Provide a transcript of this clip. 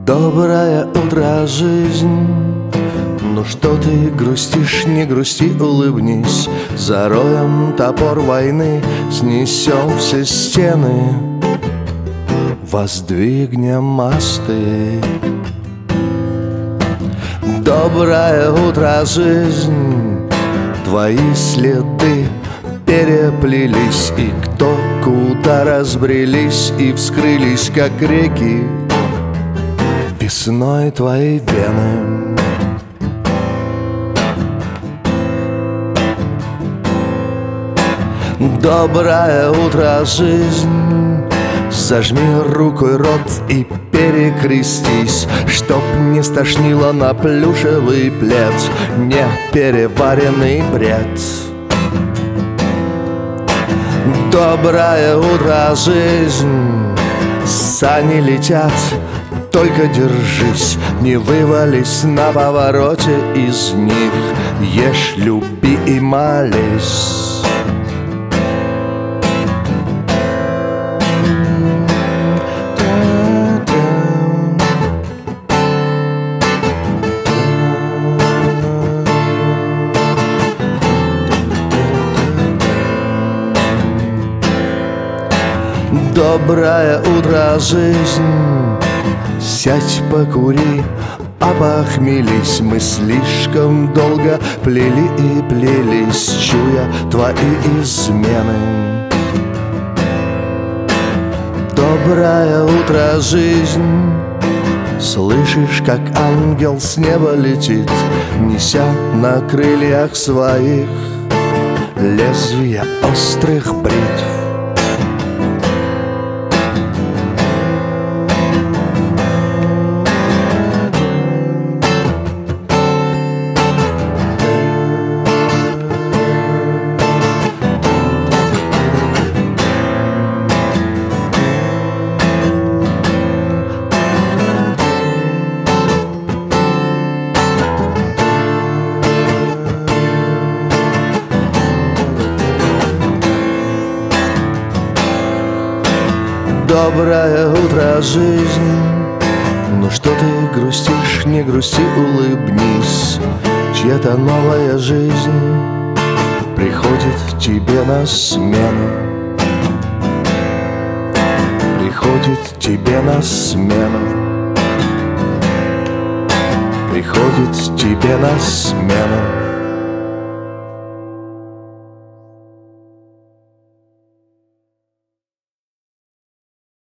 Доброе утро, жизнь. Ну что ты грустишь, не грусти, улыбнись. Зароем топор войны, снесем все стены, воздвигнем мосты. Доброе утро, жизнь. Твои следы переплелись, и кто куда разбрелись и вскрылись, как реки, весной твоей вены. Доброе утро, жизнь. Зажми рукой рот и перекрестись, чтоб не стошнило на плюшевый плед непереваренный бред. Доброе утро, жизнь. Сани летят, только держись, не вывались на повороте из них. Ешь, люби и молись. Доброе утро, жизнь. Сядь, покури, опохмелись. Мы слишком долго плели и плелись, чуя твои измены. Доброе утро, жизнь. Слышишь, как ангел с неба летит, неся на крыльях своих лезвия острых бритв. Доброе утро, жизнь. Ну что ты грустишь, не грусти, улыбнись. Чья-то новая жизнь приходит тебе на смену, приходит тебе на смену, приходит тебе на смену.